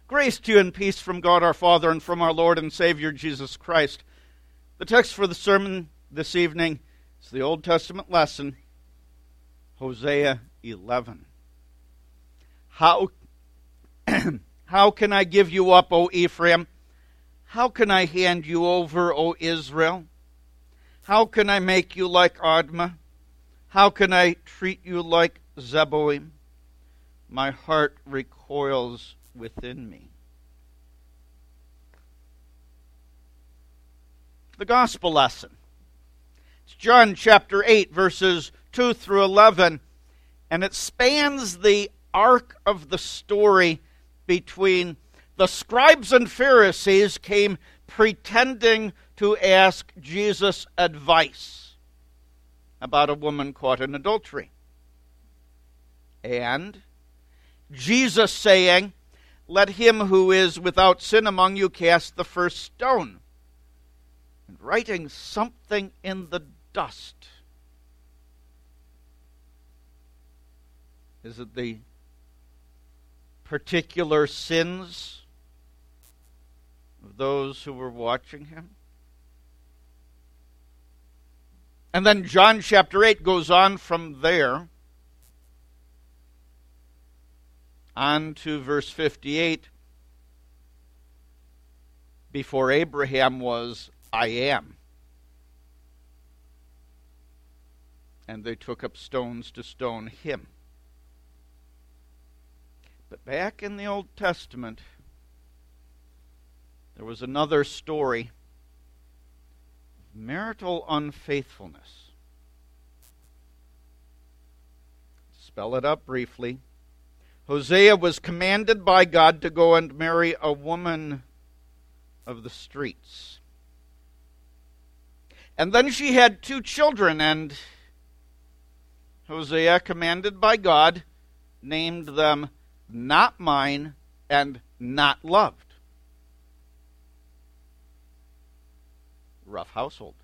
Grace to you and peace from God our Father and from our Lord and Savior Jesus Christ. The text for the sermon this evening is the Old Testament lesson, Hosea 11. How can I give you up, O Ephraim? How can I hand you over, O Israel? How can I make you like Admah? How can I treat you like Zeboim? My heart recoils within me. The gospel lesson. It's John chapter 8, verses 2 through 11, and it spans the arc of the story between the scribes and Pharisees came pretending to ask Jesus advice about a woman caught in adultery, and Jesus saying, "Let him who is without sin among you cast the first stone," and writing something in the dust. Is it the particular sins of those who were watching him? And then John chapter 8 goes on from there on to verse 58. Before Abraham was, I am. And they took up stones to stone him. But back in the Old Testament, there was another story of marital unfaithfulness. Spell it out briefly. Hosea was commanded by God to go and marry a woman of the streets. And then she had 2 children, and Hosea, commanded by God, named them Not Mine and Not Loved. Rough household.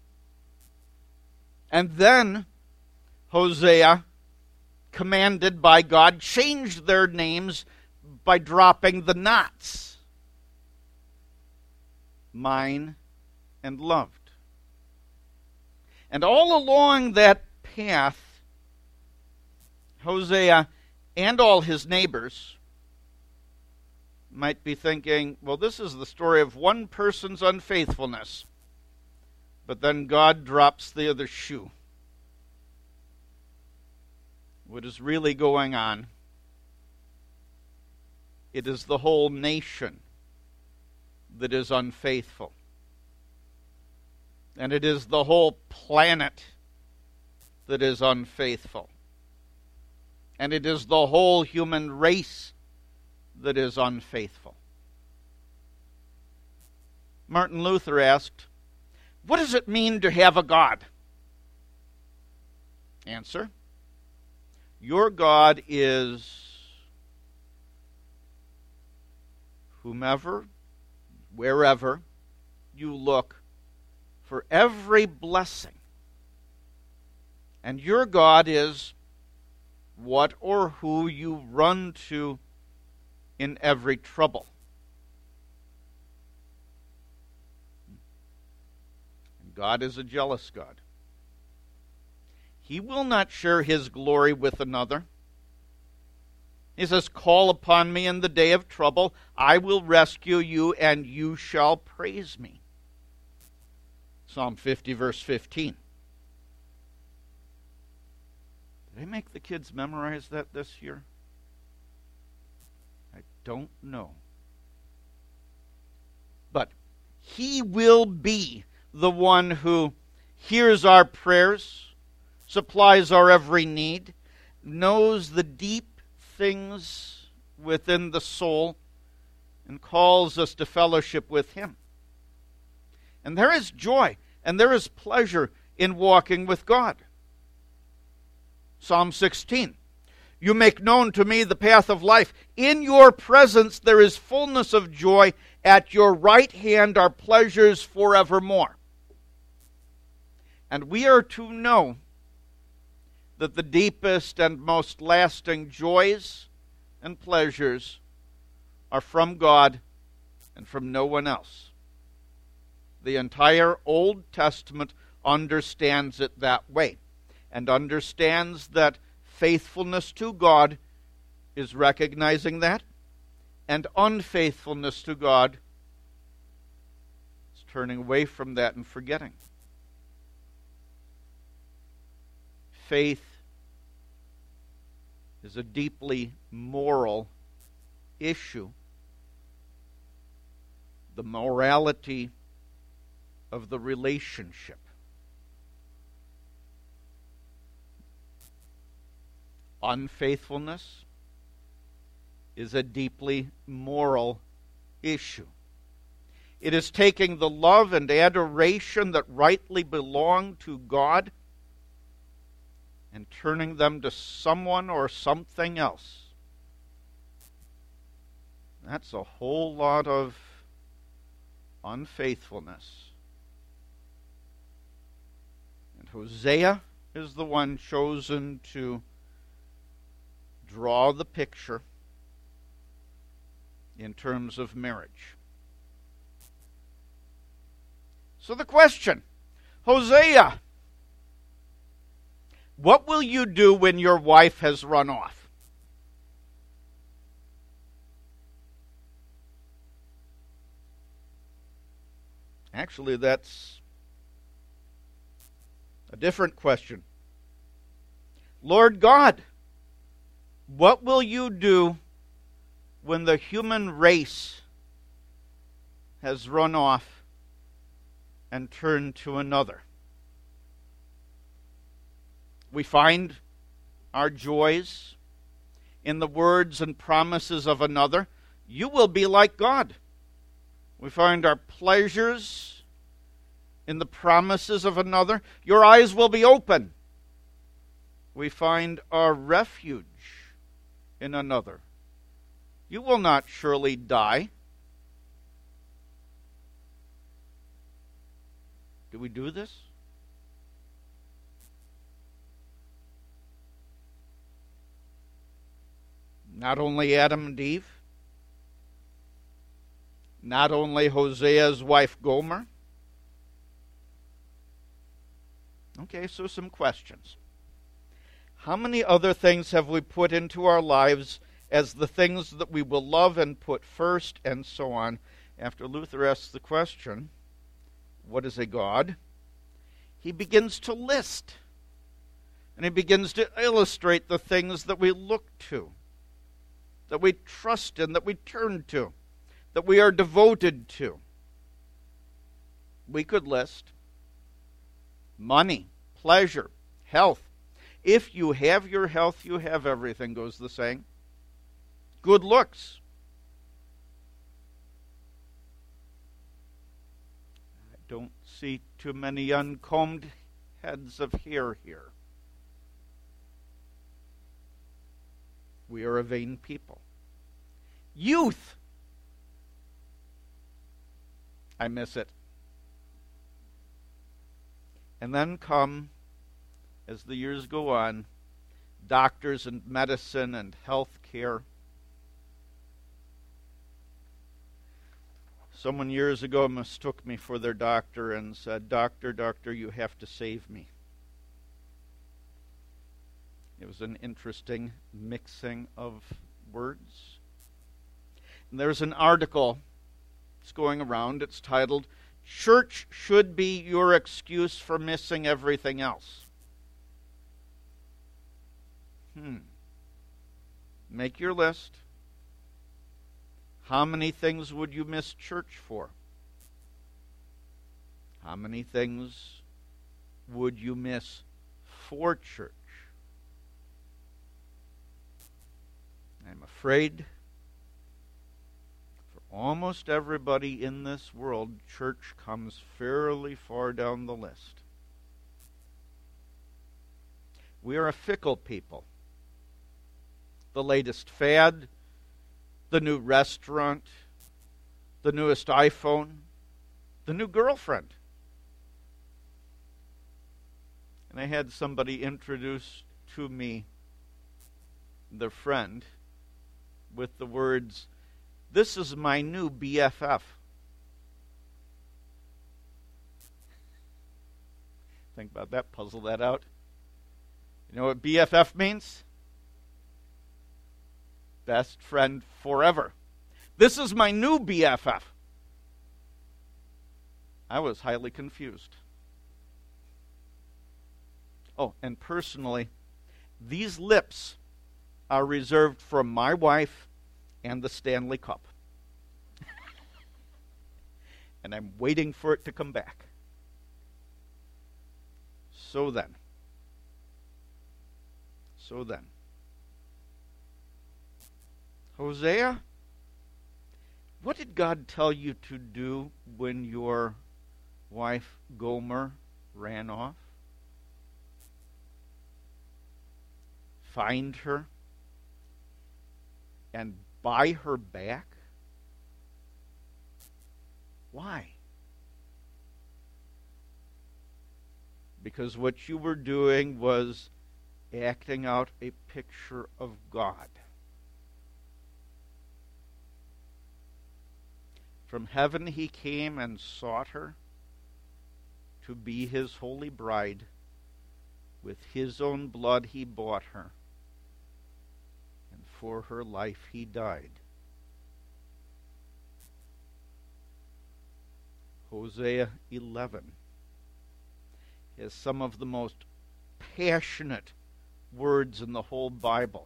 And then Hosea, commanded by God, changed their names by dropping the nots. Mine and Loved. And all along that path, Hosea and all his neighbors might be thinking, well, this is the story of one person's unfaithfulness. But then God drops the other shoe. What is really going on? It is the whole nation that is unfaithful. And it is the whole planet that is unfaithful. And it is the whole human race that is unfaithful. Martin Luther asked, what does it mean to have a God? Answer, your God is whomever, wherever you look for every blessing. And your God is what or who you run to in every trouble. And God is a jealous God. He will not share his glory with another. He says, call upon me in the day of trouble. I will rescue you, and you shall praise me. Psalm 50, verse 15. Did I make the kids memorize that this year? I don't know. But he will be the one who hears our prayers, supplies our every need, knows the deep things within the soul, and calls us to fellowship with him. And there is joy and there is pleasure in walking with God. Psalm 16. You make known to me the path of life. In your presence there is fullness of joy. At your right hand are pleasures forevermore. And we are to know that the deepest and most lasting joys and pleasures are from God and from no one else. The entire Old Testament understands it that way, and understands that faithfulness to God is recognizing that, and unfaithfulness to God is turning away from that and forgetting. Faith is a deeply moral issue. The morality of the relationship. Unfaithfulness is a deeply moral issue. It is taking the love and adoration that rightly belong to God and turning them to someone or something else. That's a whole lot of unfaithfulness. And Hosea is the one chosen to draw the picture in terms of marriage. So the question, Hosea, what will you do when your wife has run off? Actually, that's a different question. Lord God, what will you do when the human race has run off and turned to another? We find our joys in the words and promises of another. You will be like God. We find our pleasures in the promises of another. Your eyes will be open. We find our refuge in another. You will not surely die. Do we do this? Not only Adam and Eve, not only Hosea's wife Gomer. Okay, so some questions. How many other things have we put into our lives as the things that we will love and put first, and so on? After Luther asks the question, what is a God? He begins to list. And he begins to illustrate the things that we look to, that we trust in, that we turn to, that we are devoted to. We could list money, pleasure, health. If you have your health, you have everything, goes the saying. Good looks. I don't see too many uncombed heads of hair here. We are a vain people. Youth. I miss it. And then come, as the years go on, doctors and medicine and health care. Someone years ago mistook me for their doctor and said, Doctor, you have to save me. It was an interesting mixing of words. And there's an article that's going around. It's titled, Church Should Be Your Excuse for Missing Everything Else. Make your list. How many things would you miss church for? How many things would you miss for church? I'm afraid for almost everybody in this world, church comes fairly far down the list. We are a fickle people. The latest fad, the new restaurant, the newest iPhone, the new girlfriend. And I had somebody introduce to me their friend with the words, This is my new BFF. Think about that, puzzle that out. You know what BFF means? Best friend forever. This is my new BFF. I was highly confused. Oh, and personally, these lips are reserved for my wife and the Stanley Cup. And I'm waiting for it to come back. So then. Hosea, what did God tell you to do when your wife Gomer ran off? Find her and buy her back? Why? Because what you were doing was acting out a picture of God. From heaven he came and sought her to be his holy bride. With his own blood he bought her, and for her life he died. Hosea 11 has some of the most passionate words in the whole Bible.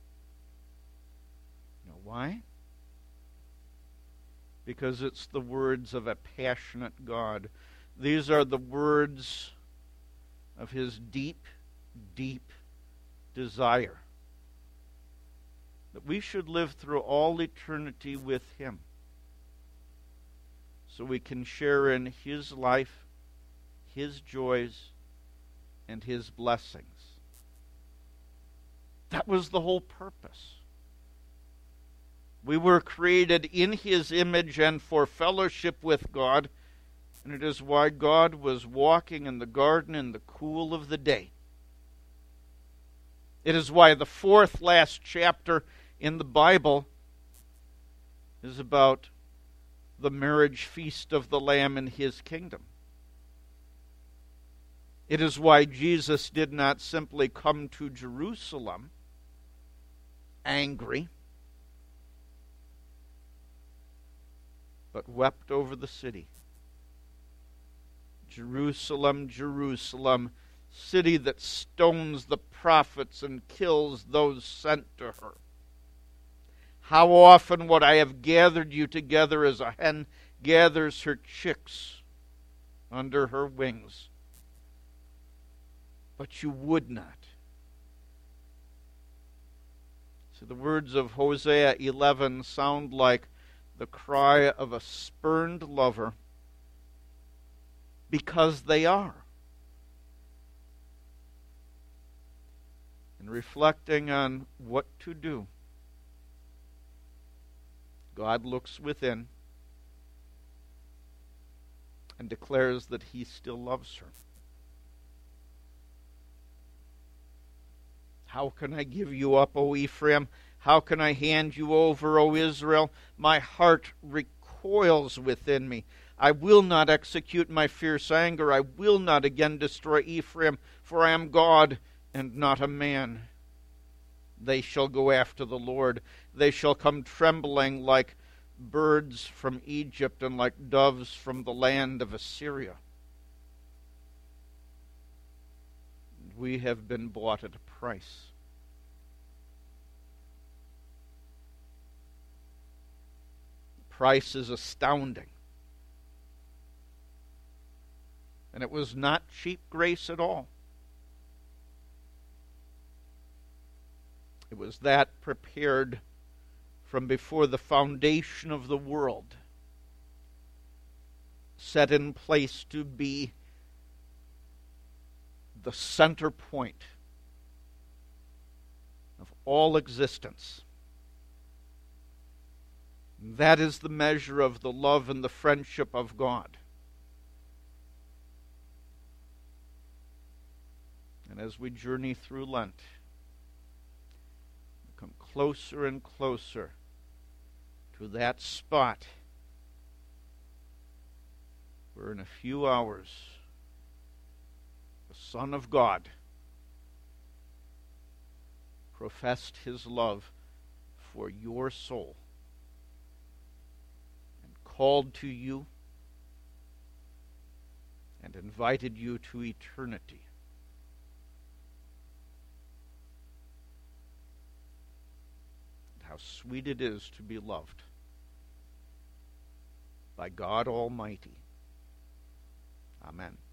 You know why? Because it's the words of a passionate God. These are the words of his deep, deep desire that we should live through all eternity with him, so we can share in his life, his joys, and his blessings. That was the whole purpose. We were created in his image and for fellowship with God, and it is why God was walking in the garden in the cool of the day. It is why the fourth last chapter in the Bible is about the marriage feast of the Lamb in his kingdom. It is why Jesus did not simply come to Jerusalem angry, but wept over the city. Jerusalem, Jerusalem, city that stones the prophets and kills those sent to her. How often would I have gathered you together as a hen gathers her chicks under her wings? But you would not. So the words of Hosea 11 sound like the cry of a spurned lover, because they are. And reflecting on what to do, God looks within and declares that he still loves her. How can I give you up, O Ephraim? How can I hand you over, O Israel? My heart recoils within me. I will not execute my fierce anger. I will not again destroy Ephraim, for I am God and not a man. They shall go after the Lord. They shall come trembling like birds from Egypt and like doves from the land of Assyria. We have been bought at a price. The price is astounding. And it was not cheap grace at all. It was that prepared from before the foundation of the world, set in place to be the center point of all existence. That is the measure of the love and the friendship of God. And as we journey through Lent, we come closer and closer to that spot where in a few hours the Son of God professed his love for your soul and called to you and invited you to eternity. And how sweet it is to be loved by God Almighty. Amen.